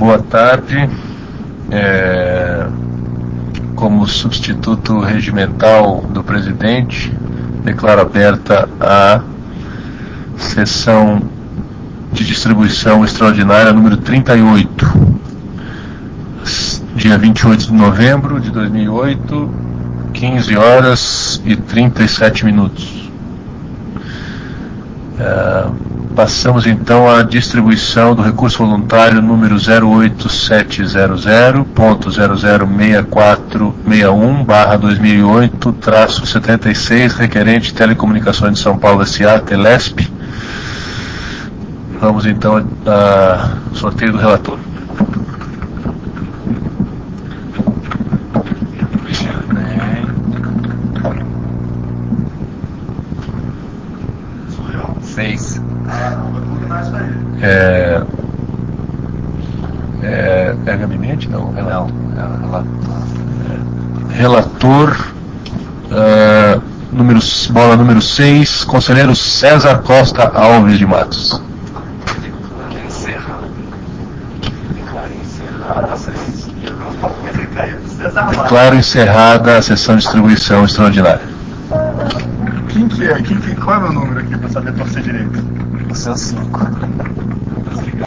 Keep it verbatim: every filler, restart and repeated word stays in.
boa tarde. É, como substituto regimental do presidente, declaro aberta a sessão de distribuição extraordinária número trinta e oito, dia vinte e oito de novembro de dois mil e oito, quinze horas e trinta e sete minutos. É, passamos então à distribuição do recurso voluntário número zero oito sete zero zero ponto zero zero seis quatro seis um barra dois mil e oito traço setenta e seis, requerente Telecomunicações de São Paulo S A, Telesp. Vamos então ao sorteio do relator. Seis. É, é, é gabinete? Não, relator. Não, é, relator, é, número, bola número seis, conselheiro César Costa Alves de Matos. Declaro encerrada a sessão de distribuição extraordinária. Quem que é? Quem que, qual é o meu número aqui para saber torcer direito? O seu cinco.